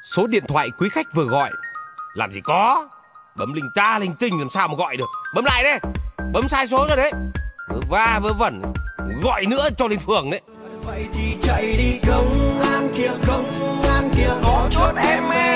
Số điện thoại quý khách vừa gọi. Làm gì có, bấm linh ta linh tinh làm sao mà gọi được. Bấm lại đấy, bấm sai số rồi đấy. Vớ va vớ vẩn, gọi nữa cho lên phường đấy. Vậy thì chạy đi công an kia có chốt em.